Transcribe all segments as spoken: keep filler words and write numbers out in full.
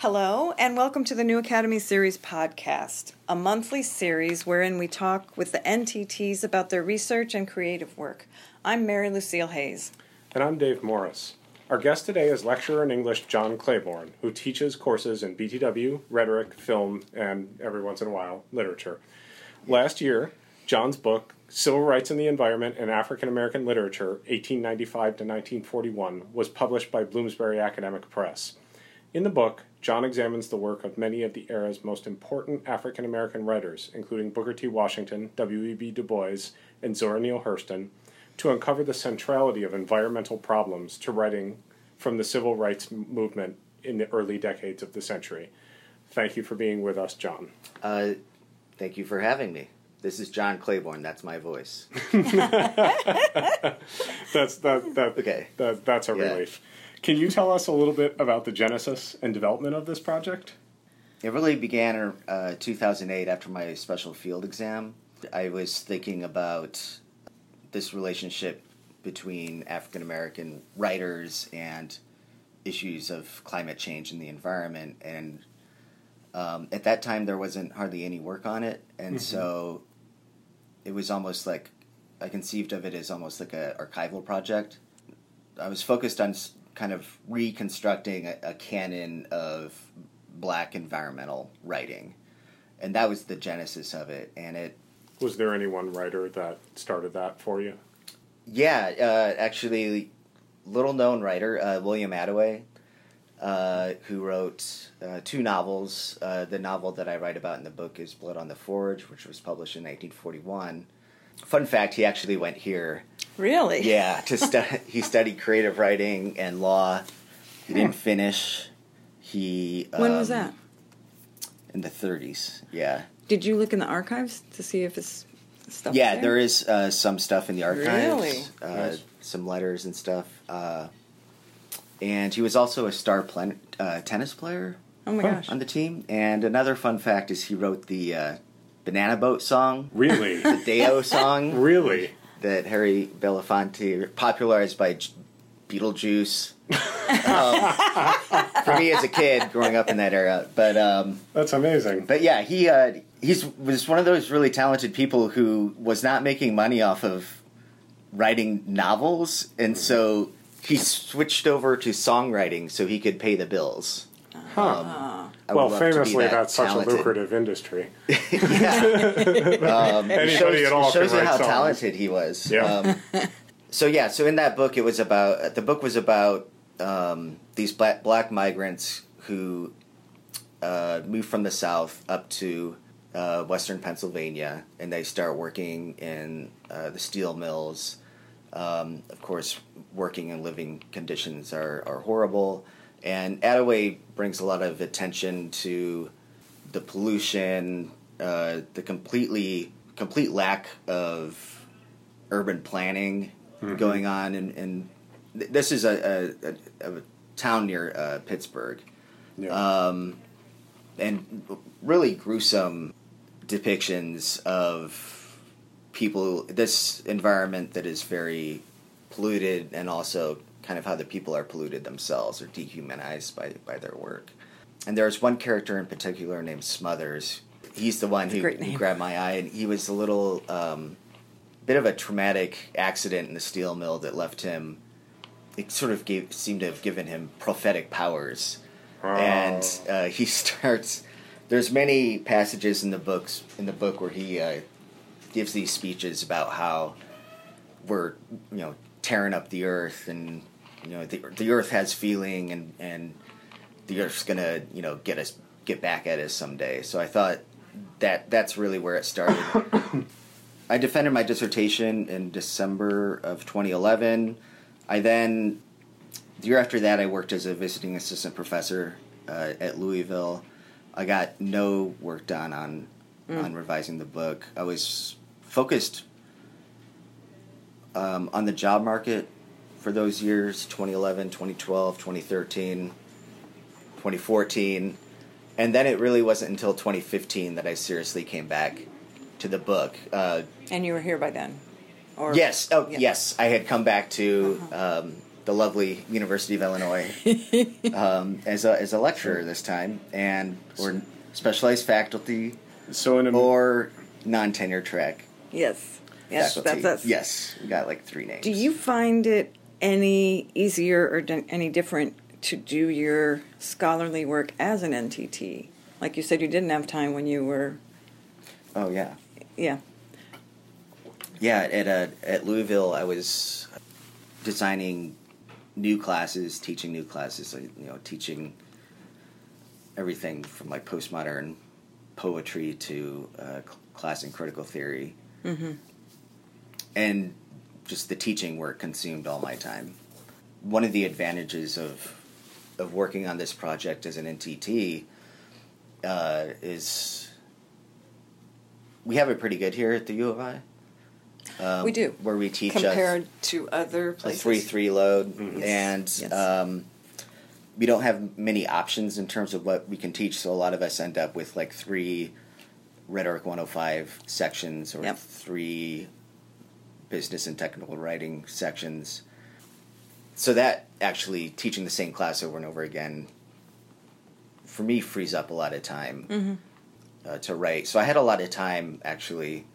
Hello, and welcome to the New Academy Series podcast, a monthly series wherein we talk with the N T Ts about their research and creative work. I'm Mary Lucille Hayes. And I'm Dave Morris. Our guest today is lecturer in English John Claiborne, who teaches courses in B T W, rhetoric, film, and every once in a while, literature. Last year, John's book, Civil Rights and the Environment in African American Literature, eighteen ninety-five to nineteen forty-one, was published by Bloomsbury Academic Press. In the book, John examines the work of many of the era's most important African American writers, including Booker T. Washington, W E B. Du Bois, and Zora Neale Hurston, to uncover the centrality of environmental problems to writing from the civil rights movement in the early decades of the century. Thank you for being with us, John. Uh, thank you for having me. This is John Claiborne. That's my voice. that's that, that, okay. that, that's a yeah. relief. Can you tell us a little bit about the genesis and development of this project? It really began in uh, two thousand eight after my special field exam. I was thinking about this relationship between African American writers and issues of climate change and the environment, and um, at that time there wasn't hardly any work on it, and mm-hmm. so it was almost like I conceived of it as almost like an archival project. I was focused on kind of reconstructing a, a canon of black environmental writing, and that was the genesis of it. And it was there any one writer that started that for you? Yeah, uh, actually, little known writer uh, William Attaway, uh, who wrote uh, two novels. Uh, the novel that I write about in the book is Blood on the Forge, which was published in nineteen forty-one. Fun fact: he actually went here. Really? Yeah, to stu- he studied creative writing and law. He hmm. didn't finish. He when um, was that? In the thirties. Yeah. Did you look in the archives to see if his stuff? Yeah, was there? there is uh, some stuff in the archives. Really? Uh, nice. Some letters and stuff. Uh, and he was also a star plan- uh, tennis player. Oh my gosh! On the team. And another fun fact is he wrote the uh, Banana Boat song. Really? The Deo song. Really? That Harry Belafonte popularized by J- Beetlejuice. um, for me as a kid growing up in that era, but um, that's amazing. But yeah, he uh, he's was one of those really talented people who was not making money off of writing novels, and mm-hmm. so he switched over to songwriting so he could pay the bills. Huh. Um, well, famously, that that's talented. such a lucrative industry. yeah. um, Anybody it shows, at all it shows can you write how songs. talented he was. Yeah. Um, so yeah, so in that book, it was about the book was about um, these black, black migrants who uh, moved from the South up to uh, Western Pennsylvania, and they start working in uh, the steel mills. Um, of course, working and living conditions are, are horrible. And Attaway brings a lot of attention to the pollution, uh, the completely complete lack of urban planning mm-hmm. going on, and, and th- this is a, a, a, a town near uh, Pittsburgh, yeah. um, and really gruesome depictions of people. This environment that is very polluted, and also kind of how the people are polluted themselves or dehumanized by, by their work. And there's one character in particular named Smothers. He's the one who, who grabbed my eye, and he was a little um, bit of a traumatic accident in the steel mill that left him. It sort of gave, seemed to have given him prophetic powers, oh. and uh, he starts. There's many passages in the books in the book where he uh, gives these speeches about how we're, you know, tearing up the earth, and you know the the earth has feeling, and, and the earth's gonna, you know, get us get back at us someday. So I thought that that's really where it started. I defended my dissertation in December of twenty eleven. I then the year after that I worked as a visiting assistant professor uh, at Louisville. I got no work done on mm. on revising the book. I was focused um, on the job market for those years, twenty eleven, twenty twelve, twenty thirteen, twenty fourteen, and then it really wasn't until twenty fifteen that I seriously came back to the book. Uh, and you were here by then? Or, yes. Oh, yeah. yes. I had come back to uh-huh. um, the lovely University of Illinois um, as a as a lecturer this time, and or specialized faculty, So in a, or non-tenure track Yes. Yes, faculty. that's us. Yes, we got like three names. Do you find it any easier or di- any different to do your scholarly work as an N T T? Like you said, you didn't have time when you were, Oh yeah, yeah. yeah. At uh, at Louisville, I was designing new classes, teaching new classes. like, You know, teaching everything from like postmodern poetry to uh, cl- class in critical theory, Mm-hmm. and just the teaching work consumed all my time. One of the advantages of of working on this project as an N T T uh, is we have it pretty good here at the U of I. Um, We do. Where we teach Compared a, to other a places. three three load, Mhm. and Yes. um, we don't have many options in terms of what we can teach. So a lot of us end up with like three Rhetoric one oh five sections or Yep. three business and technical writing sections. So that actually teaching the same class over and over again, for me, frees up a lot of time Mm-hmm. uh, to write. So I had a lot of time actually,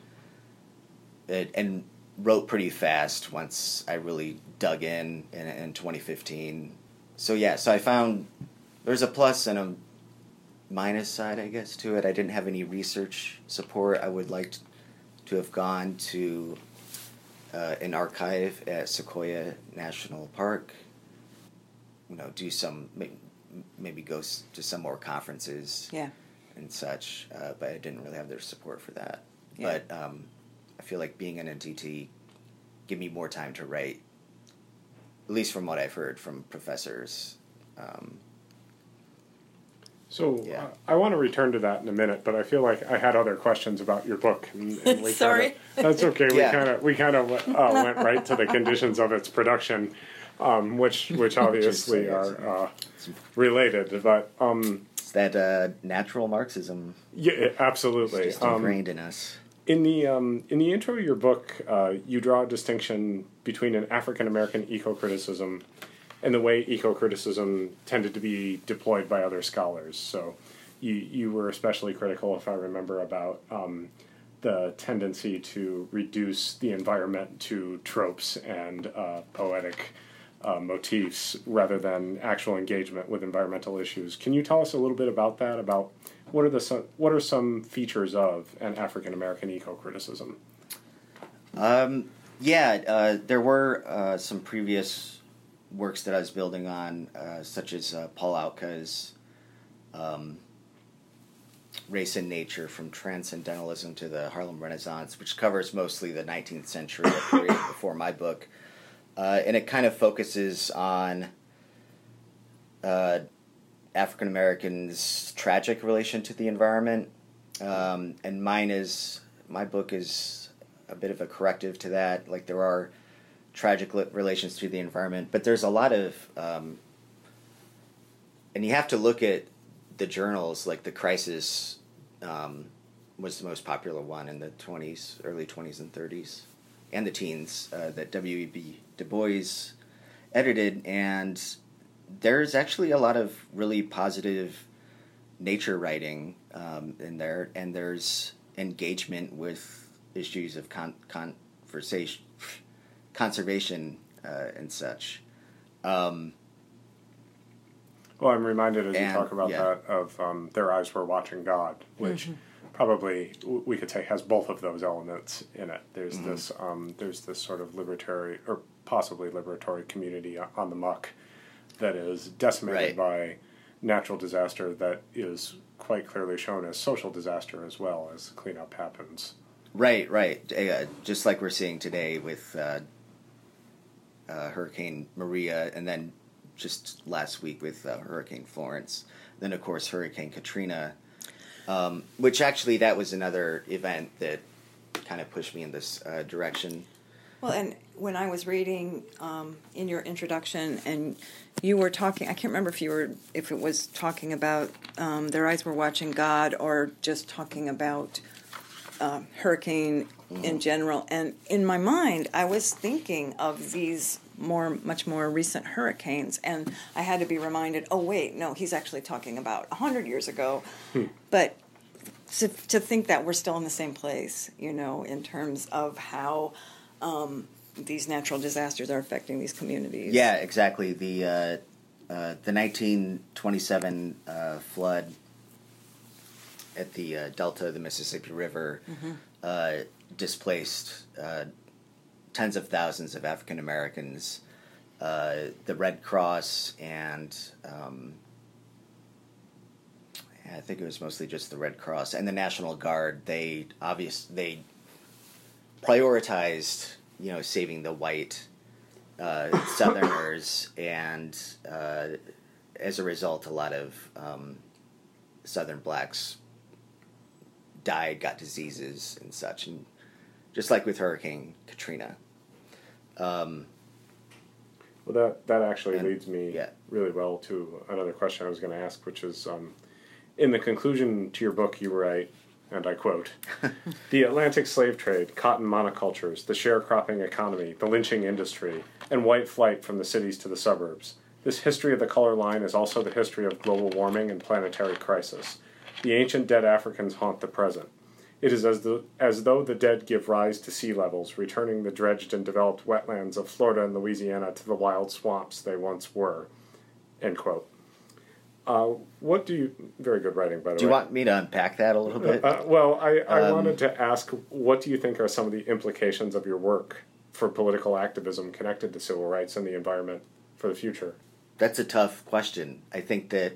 it, and wrote pretty fast once I really dug in, in in twenty fifteen. So yeah, so I found there's a plus and a minus side, I guess, to it. I didn't have any research support. I would like to have gone to uh, an archive at Sequoia National Park. You know, do some maybe, maybe go s- to some more conferences Yeah. and such. Uh, but I didn't really have their support for that. Yeah. But um, I feel like being an N T T give me more time to write. At least from what I've heard from professors. Um, so Yeah. uh, I want to return to that in a minute, but I feel like I had other questions about your book. And, and we Sorry. Kinda, that's okay. We Yeah. kind of we kind of uh, went right to the conditions of its production, um, which which obviously Which is- are uh, related. But um, it's that uh, natural Marxism yeah, is absolutely. just Um, ingrained in us. In the um, in the intro of your book, uh, you draw a distinction between an African American eco-criticism and the way eco-criticism tended to be deployed by other scholars. So, you you were especially critical, if I remember, about um, the tendency to reduce the environment to tropes and uh, poetic uh, motifs rather than actual engagement with environmental issues. Can you tell us a little bit about that? About what are the some, what are some features of an African American eco-criticism? Um, yeah, uh, there were uh, some previous works that I was building on, uh, such as uh, Paul Outca's um, Race and Nature from Transcendentalism to the Harlem Renaissance, which covers mostly the nineteenth century, a period before my book. Uh, and it kind of focuses on uh, African Americans' tragic relation to the environment. Um, and mine is, my book is a bit of a corrective to that. Like, there are tragic li- relations to the environment, but there's a lot of, um, and you have to look at the journals, like The Crisis um, was the most popular one in the twenties, early twenties and thirties, and the teens, uh, that W E B Du Bois edited, and there's actually a lot of really positive nature writing um, in there, and there's engagement with issues of con- conversation, conservation, uh, and such. Um, Well, I'm reminded as And, you talk about yeah. that of um, Their Eyes Were Watching God, which probably w- we could say has both of those elements in it. There's Mm-hmm. this um, there's this sort of liberatory or possibly liberatory community o- on the muck that is decimated Right. by natural disaster that is quite clearly shown as social disaster as well as cleanup happens. Right, right. Uh, just like we're seeing today with uh, uh, Hurricane Maria, and then just last week with uh, Hurricane Florence. Then, of course, Hurricane Katrina, um, which actually that was another event that kind of pushed me in this uh, direction. Well, and when I was reading um, in your introduction, and you were talking, I can't remember if you were, if it was talking about um, Their Eyes Were Watching God, or just talking about um, hurricane Mm-hmm. in general. And in my mind, I was thinking of these more, much more recent hurricanes. And I had to be reminded, oh, wait, no, he's actually talking about one hundred years ago. Hmm. But to, to think that we're still in the same place, you know, in terms of how um, these natural disasters are affecting these communities. Yeah, exactly. The uh, uh, the nineteen twenty-seven uh, flood at the uh, delta of the Mississippi River mm-hmm. uh, displaced uh, tens of thousands of African Americans. Uh, the Red Cross and um, I think it was mostly just the Red Cross and the National Guard. They obvious they prioritized, you know, saving the white uh, Southerners, and uh, as a result, a lot of um, Southern blacks died, got diseases and such, and just like with Hurricane Katrina. Um, well, that that actually and, leads me yeah. really well to another question I was going to ask, which is, um, in the conclusion to your book, you write, and I quote, "The Atlantic slave trade, cotton monocultures, the sharecropping economy, the lynching industry, and white flight from the cities to the suburbs. This history of the color line is also the history of global warming and planetary crisis. The ancient dead Africans haunt the present. It is as, the, as though the dead give rise to sea levels, returning the dredged and developed wetlands of Florida and Louisiana to the wild swamps they once were." End quote. Uh, what do you... Very good writing, by the way. Do you want me to unpack that a little bit? Uh, well, I, I um, wanted to ask, what do you think are some of the implications of your work for political activism connected to civil rights and the environment for the future? That's a tough question. I think that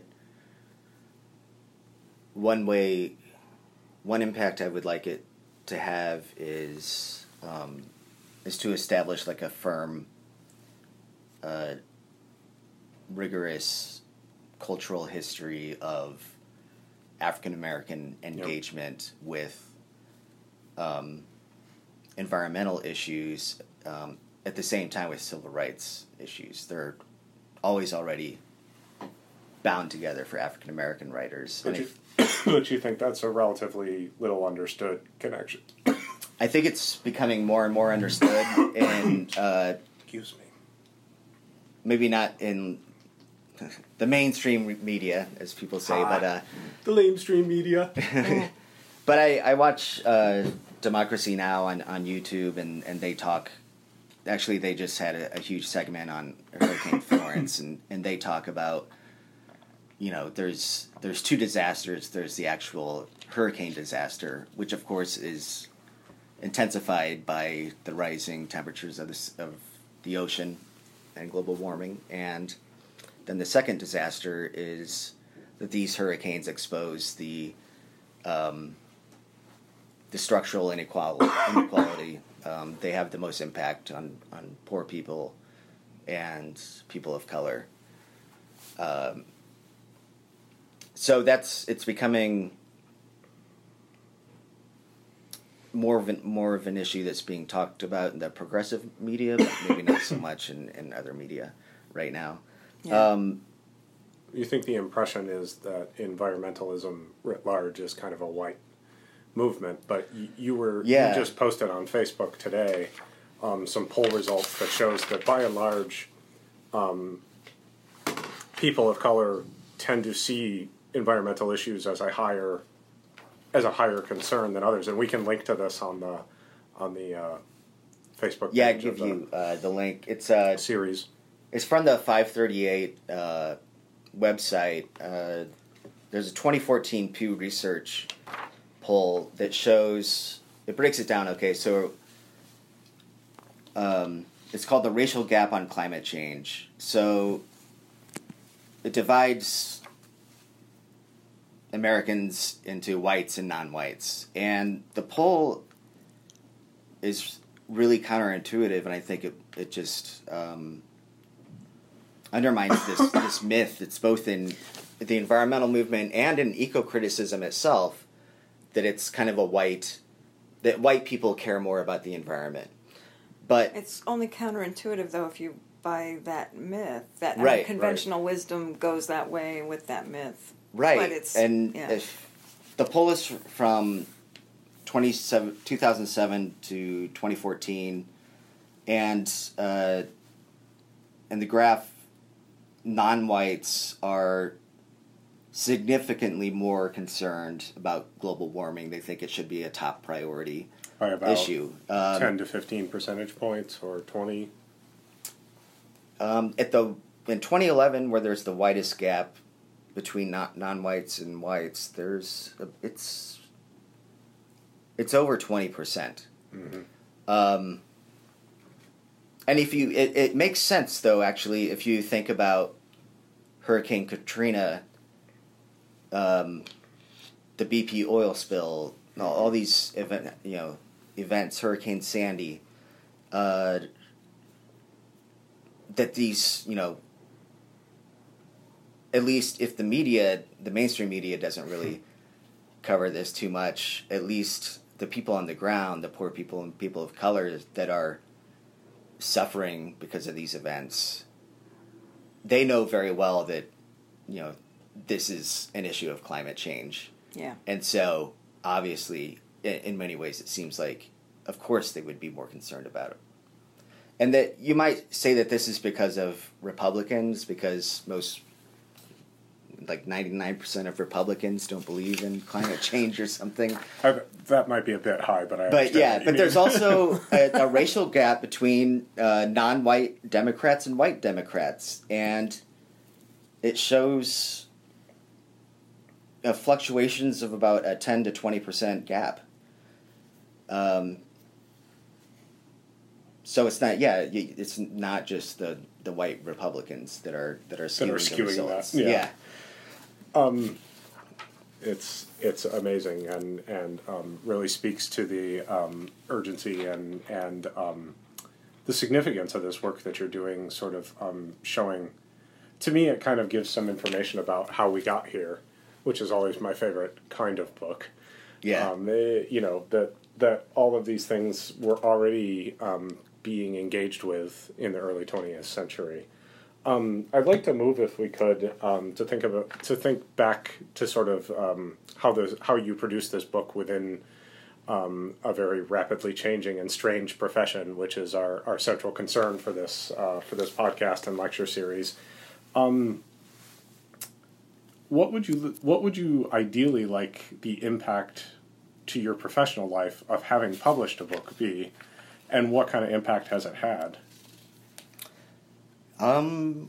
one way, one impact I would like it to have is um, is to establish like a firm, uh, rigorous cultural history of African American engagement yep. with um, environmental issues um, at the same time with civil rights issues. They're always already bound together for African American writers. But you, but you think that's a relatively little understood connection? I think it's becoming more and more understood, and uh, excuse me, maybe not in the mainstream media, as people say, ah, but uh, the lamestream media. But I, I watch uh, Democracy Now! on, on YouTube, and, and they talk. Actually, they just had a, a huge segment on Hurricane Florence, and, and they talk about, you know, there's there's two disasters. There's the actual hurricane disaster, which of course is intensified by the rising temperatures of the, of the ocean and global warming, and then the second disaster is that these hurricanes expose the um, the structural inequality. inequality. Um, they have the most impact on, on poor people and people of color. Um, so that's it's becoming more of an, more of an issue that's being talked about in the progressive media, but maybe not so much in, in other media right now. Yeah. Um, you think the impression is that environmentalism writ large is kind of a white movement, but you, you were yeah. you just posted on Facebook today um, some poll results that shows that by and large, um, people of color tend to see environmental issues as a higher as a higher concern than others, and we can link to this on the on the uh, Facebook. Yeah, I page give of you uh, the link. It's a series. It's from the five thirty-eight uh, website. Uh, there's a twenty fourteen Pew Research poll that shows, it breaks it down, okay, so um, it's called the Racial Gap on Climate Change. So it divides Americans into whites and non-whites. And the poll is really counterintuitive, and I think it, it just... Um, undermines this this myth that's both in the environmental movement and in eco-criticism itself, that it's kind of a white, that white people care more about the environment. But it's only counterintuitive, though, if you buy that myth. That right, I mean, conventional right. wisdom goes that way with that myth. Right. But it's, and yeah. if the poll is from two thousand seven to twenty fourteen, and uh, in the graph, non-whites are significantly more concerned about global warming. They think it should be a top priority By about issue. Um, ten to fifteen percentage points, or twenty. Um, at the in twenty eleven, where there's the widest gap between not, non-whites and whites, there's a, it's it's over twenty percent. Mm-hmm. Um, and if you, it, it makes sense though. Actually, if you think about Hurricane Katrina, um, the B P oil spill, all, all these event, you know, events, Hurricane Sandy. Uh, that these, you know, at least if the media, the mainstream media doesn't really cover this too much, at least the people on the ground, the poor people and people of color that are suffering because of these events, they know very well that, you know, this is an issue of climate change. Yeah. And so, obviously, in, in many ways, it seems like, of course, they would be more concerned about it. And that you might say that this is because of Republicans, because most, like ninety-nine percent of Republicans don't believe in climate change or something. I, that might be a bit high, but I But understand yeah, what you but mean. there's also a, a racial gap between uh, non-white Democrats and white Democrats. And it shows uh, fluctuations of about a ten to twenty percent gap. Um, So it's not, yeah, it's not just the, the white Republicans that are that are skewing, That are the skewing results. that, yeah. yeah. Um, it's it's amazing, and and um, really speaks to the um, urgency and and um, the significance of this work that you're doing. Sort of um, showing, to me, it kind of gives some information about how we got here, which is always my favorite kind of book. Yeah. Um, they, you know, that that all of these things were already um, being engaged with in the early twentieth century. Um, I'd like to move, if we could, um, to think about to think back to sort of um, how the how you produce this book within um, a very rapidly changing and strange profession, which is our, our central concern for this uh, for this podcast and lecture series. Um, what would you what would you ideally like the impact to your professional life of having published a book be, and what kind of impact has it had? Um,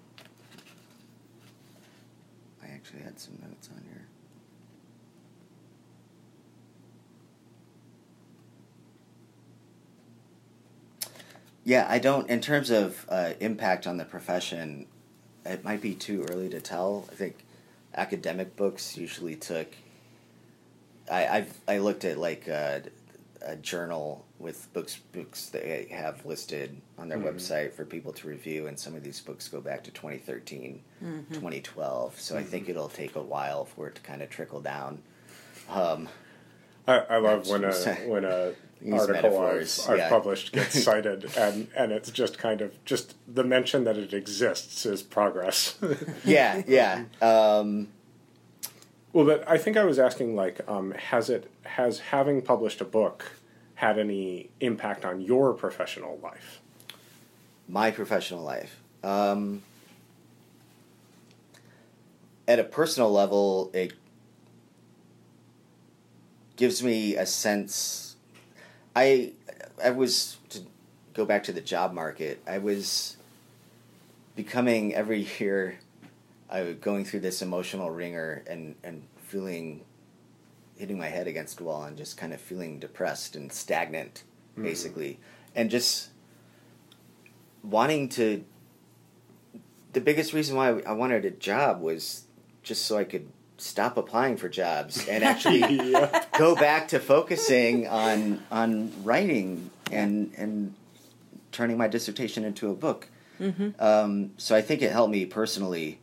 I actually had some notes on here. Yeah, I don't, in terms of uh, impact on the profession, it might be too early to tell. I think academic books usually took, I I've, I looked at like a, a journal with books books they have listed on their mm-hmm. website for people to review, and some of these books go back to twenty thirteen, mm-hmm. twenty twelve, so mm-hmm. I think it'll take a while for it to kind of trickle down. Um, I, I love when a when a article I've, I've yeah. published gets cited, and, and it's just kind of just the mention that it exists is progress. yeah, yeah. Um, well, but I think I was asking, like, um, has it has having published a book had any impact on your professional life? My professional life. Um, at a personal level, it gives me a sense. I I was, to go back to the job market, I was becoming every year, I was going through this emotional ringer and, and feeling, hitting my head against a wall and just kind of feeling depressed and stagnant, mm. basically. And just wanting to, the biggest reason why I wanted a job was just so I could stop applying for jobs and actually yeah. go back to focusing on on writing and and turning my dissertation into a book. Mm-hmm. Um, so I think it helped me personally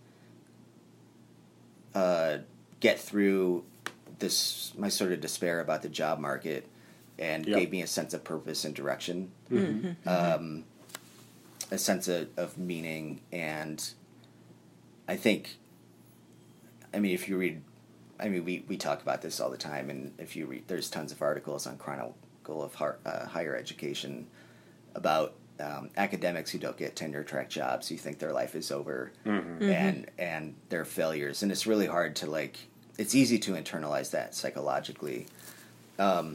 uh, get through this my sort of despair about the job market, and yep. gave me a sense of purpose and direction, mm-hmm. um, a sense of, of meaning, and I think. I mean, if you read, I mean, we, we talk about this all the time, and if you read, there's tons of articles on Chronicle of Har, uh, Higher Education about um, academics who don't get tenure track jobs who think their life is over Mm-hmm. and and they're failures, and it's really hard to like. It's easy to internalize that psychologically. Um,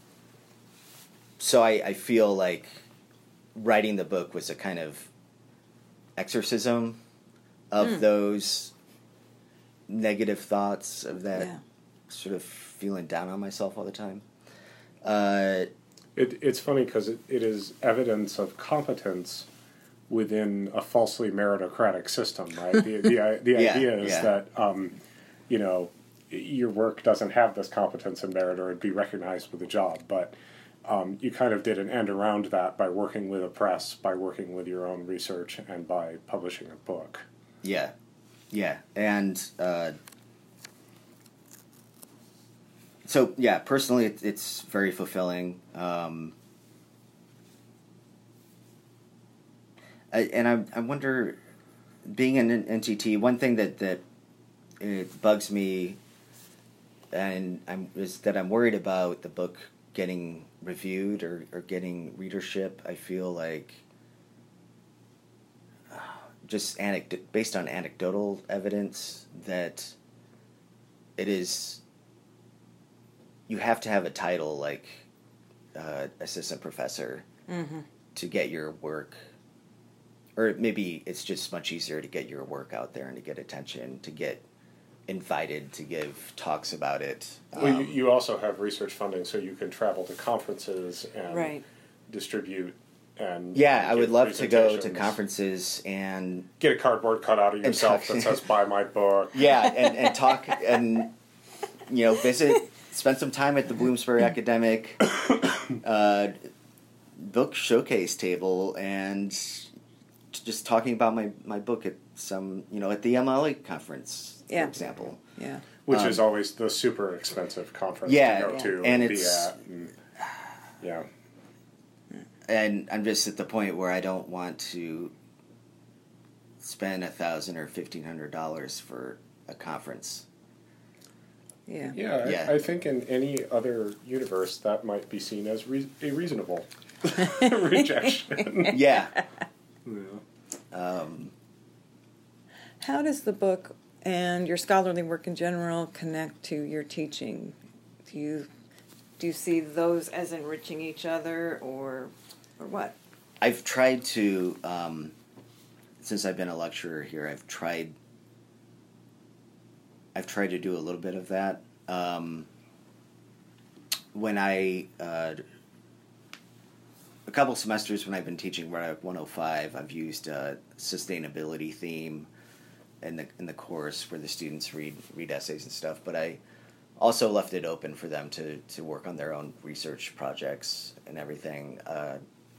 so I, I feel like writing the book was a kind of exorcism of Mm. those negative thoughts, of that Yeah. sort of feeling down on myself all the time. Uh, It, it's funny because it, it is evidence of competence within a falsely meritocratic system, right? The the, the Yeah, idea is yeah. that um, you know, your work doesn't have this competence and merit, or it'd be recognized with a job. But um, you kind of did an end around that by working with a press, by working with your own research, and by publishing a book. yeah, yeah, and uh, so yeah, personally, it, it's very fulfilling. Um, I, and I, I wonder, being an N T T, one thing that that it bugs me, and I'm is that I'm worried about the book getting reviewed or, or getting readership. I feel like uh, just anecd- based on anecdotal evidence that it is. You have to have a title like uh, assistant professor Mm-hmm. to get your work, or maybe it's just much easier to get your work out there and to get attention, to get invited to give talks about it. Well, Um, you, you also have research funding, so you can travel to conferences and Right. distribute. And yeah, I give would love to go to presentations. conferences and Get a cardboard cutout of yourself talk- that says "Buy my book." yeah, and, and talk and you know visit, spend some time at the Bloomsbury Academic uh, book showcase table and just talking about my, my book at some you know at the M L A conference, for Yeah. example. Yeah. Which Um, is always the super expensive conference Yeah, to go yeah. to And and, be it's- at. And, yeah. And I'm just at the point where I don't want to spend a thousand or fifteen hundred dollars for a conference. Yeah. Yeah, Yeah. I, I think in any other universe that might be seen as re- a reasonable rejection. Yeah. Yeah. Um, How does the book and your scholarly work in general connect to your teaching? Do you do you see those as enriching each other, or or what? I've tried to, um, since I've been a lecturer here, I've tried. I've tried to do a little bit of that. Um, when I uh, a couple semesters when I've been teaching Rhetoric one oh five, I've used a sustainability theme in the in the course where the students read read essays and stuff. But I also left it open for them to, to work on their own research projects and everything. Uh,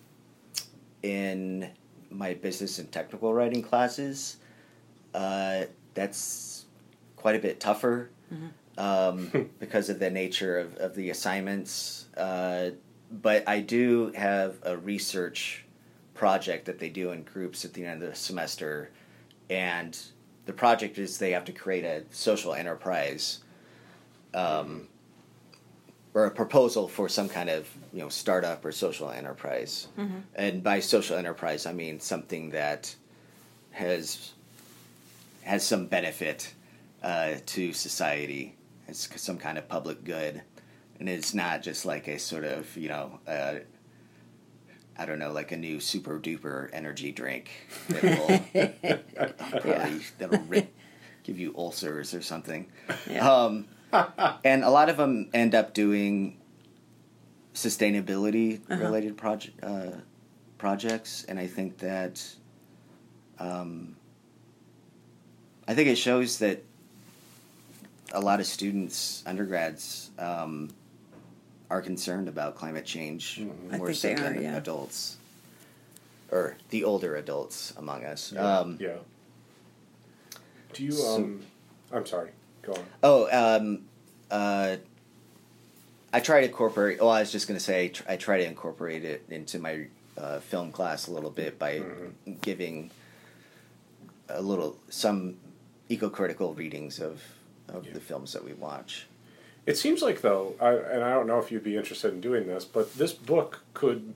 in my business and technical writing classes, uh, that's quite a bit tougher um, because of the nature of, of the assignments. Uh, but I do have a research project that they do in groups at the end of the semester, and the project is they have to create a social enterprise um, or a proposal for some kind of you know startup or social enterprise. Mm-hmm. And by social enterprise, I mean something that has has some benefit uh, to society. It's some kind of public good, and it's not just like a sort of you know. Uh, I don't know, like a new super duper energy drink that will probably that'll rip, give you ulcers or something. Yeah. Um, and a lot of them end up doing sustainability related project uh, projects, and I think that um, I think it shows that a lot of students, undergrads, um, are concerned about climate change I more think so they than are, yeah. adults, or the older adults among us. Yeah. Um, yeah. Do you? so- Um, I'm sorry. Go on. Oh, um, uh, I try to incorporate. Well, I was just going to say tr- I try to incorporate it into my uh, film class a little bit by Mm-hmm. giving a little some eco-critical readings of of Yeah. the films that we watch. It seems like, though, I, and I don't know if you'd be interested in doing this, but this book could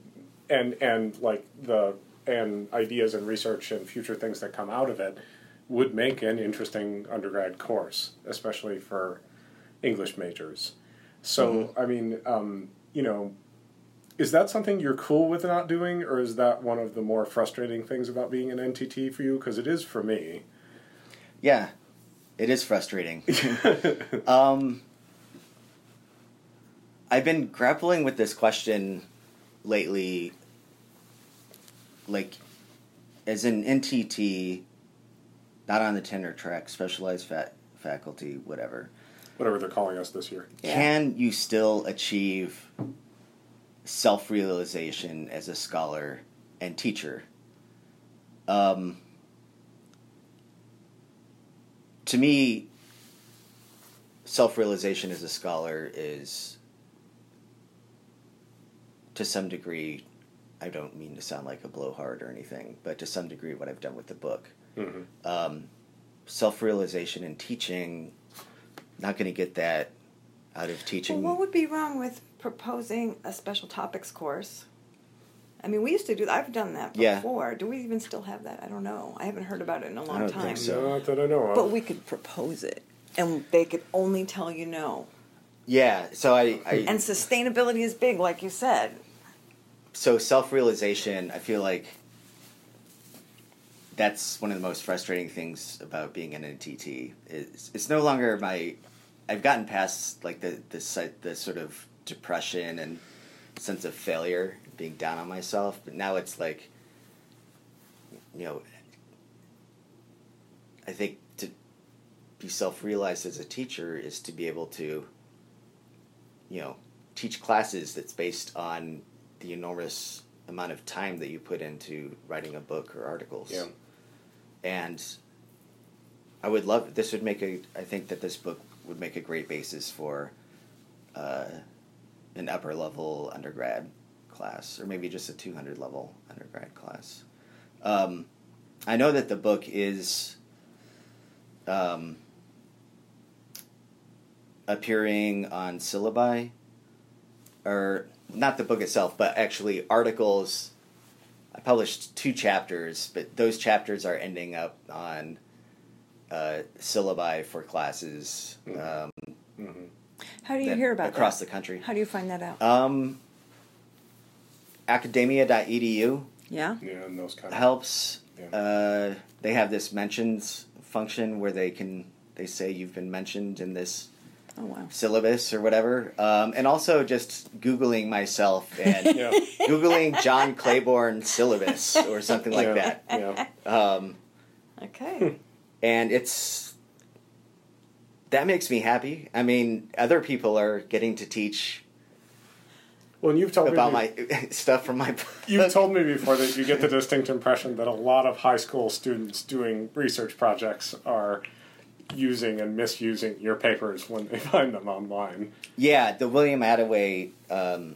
and and like the and ideas and research and future things that come out of it would make an interesting undergrad course, especially for English majors. So, mm-hmm. I mean, um, you know, is that something you're cool with not doing, or is that one of the more frustrating things about being an N T T for you? Because it is for me. Yeah, it is frustrating. um, I've been grappling with this question lately, like, as an N T T, not on the tenure track, specialized fa- faculty, whatever. Whatever they're calling us this year. Can you still achieve self-realization as a scholar and teacher? Um, to me, self-realization as a scholar is, to some degree, I don't mean to sound like a blowhard or anything, but to some degree what I've done with the book. Mm-hmm. Um, self-realization in teaching, not going to get that out of teaching. Well, what would be wrong with proposing a special topics course? I mean, we used to do that. I've done that before. Yeah. Do we even still have that? I don't know. I haven't heard about it in a long I don't time. Think so. Not that I know of. But we could propose it, and they could only tell you no. Yeah, so I... I and sustainability is big, like you said. So self-realization, I feel like that's one of the most frustrating things about being an N T T. It's, it's no longer my... I've gotten past like the, the the sort of depression and sense of failure, being down on myself, but now it's like, you know, I think to be self-realized as a teacher is to be able to, you know, teach classes that's based on the enormous amount of time that you put into writing a book or articles. Yeah. And I would love, this would make a, I think that this book would make a great basis for uh, an upper level undergrad class, or maybe just a two hundred level undergrad class. Um, I know that the book is um, appearing on syllabi, or not the book itself, but actually articles. I published two chapters, but those chapters are ending up on uh, syllabi for classes. Um, mm-hmm. How do you hear about across that? the country? How do you find that out? Um, academia dot e d u. Yeah. Yeah, and those kind helps. of helps. Yeah. Uh, they have this mentions function where they can they say you've been mentioned in this. Oh, wow. Syllabus or whatever, um, and also just Googling myself and yeah. Googling John Claiborne syllabus or something like yeah. that. Yeah. Um, okay. And it's that makes me happy. I mean, other people are getting to teach. Well, and you've told about me my stuff from my book. You've told me before that you get the distinct impression that a lot of high school students doing research projects are using and misusing your papers when they find them online. Yeah, the William Attaway, um,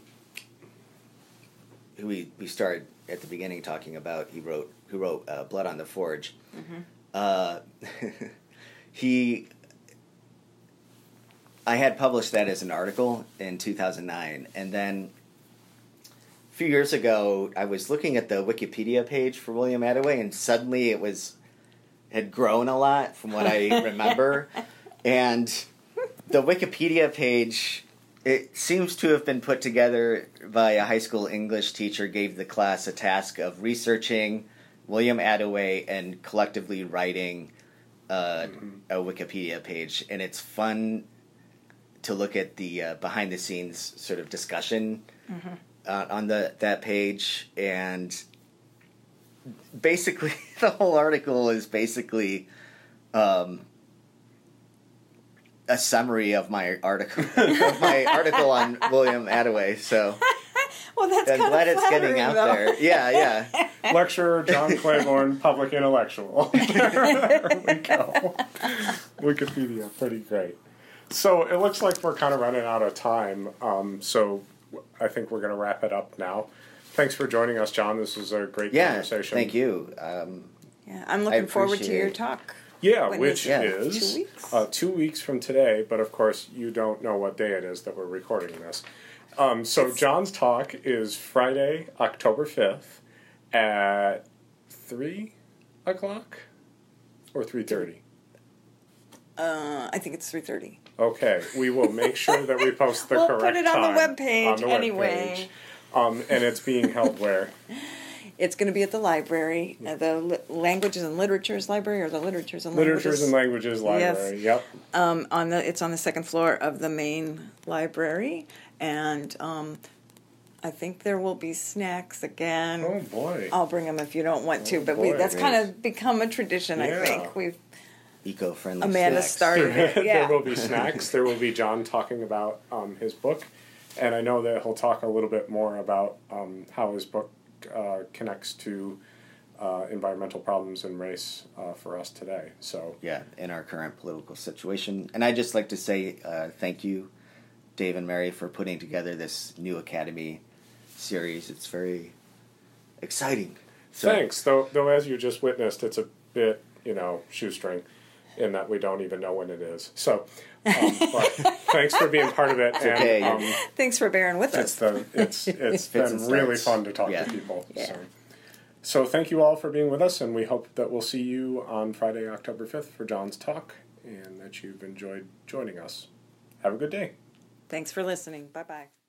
who we, we started at the beginning talking about, he wrote who wrote uh, Blood on the Forge. Mm-hmm. Uh, he, I had published that as an article in two thousand nine, and then a few years ago, I was looking at the Wikipedia page for William Attaway, and suddenly it was had grown a lot from what I remember. And the Wikipedia page, it seems to have been put together by a high school English teacher, gave the class a task of researching William Attaway and collectively writing uh, mm-hmm. a Wikipedia page. And it's fun to look at the uh, behind-the-scenes sort of discussion mm-hmm. uh, on the that page. And basically, the whole article is basically um, a summary of my article of my article on William Attaway. So, well, that's I'm glad it's getting out though. there. Yeah, yeah. Lecturer John Claiborne, public intellectual. There we go. Wikipedia, pretty great. So it looks like we're kind of running out of time. Um, so I think we're going to wrap it up now. Thanks for joining us, John. This was a great yeah, conversation. Thank you. Um, yeah, I'm looking forward to your talk. Yeah, when which yeah. is two weeks? Uh, two weeks from today. But of course, you don't know what day it is that we're recording this. Um, so John's talk is Friday, October fifth at three o'clock or three thirty. Uh, I think it's three thirty. Okay, we will make sure that we post the We'll correct put it on the time webpage on the web anyway. page. Um, and it's being held where? It's going to be at the library, uh, the Li- Languages and Literatures Library, or the Literatures and Literatures and Languages. Languages Library. Yes. Yep. Um, on the it's on the second floor of the main library, and um, I think there will be snacks again. Oh boy. I'll bring them if you don't want to, Oh, but we, boy. that's kind of become a tradition. Yeah. I think we've Eco-friendly Amanda snacks. started it. there Yeah. will be snacks. There will be John talking about um, his book, and I know that he'll talk a little bit more about um, how his book uh, connects to uh, environmental problems and race uh, for us today. So Yeah, in our current political situation. And I'd just like to say uh, thank you, Dave and Mary, for putting together this new Academy series. It's very exciting. So, thanks. Though, though, as you just witnessed, it's a bit, you know, shoestring, in that we don't even know when it is. So, um, but thanks for being part of it. And, okay. um, Thanks for bearing with it's us. the it's it's Fits been and really starts. fun to talk Yeah. to people. Yeah. So. so thank you all for being with us, and we hope that we'll see you on Friday, October fifth for John's talk, and that you've enjoyed joining us. Have a good day. Thanks for listening. Bye bye.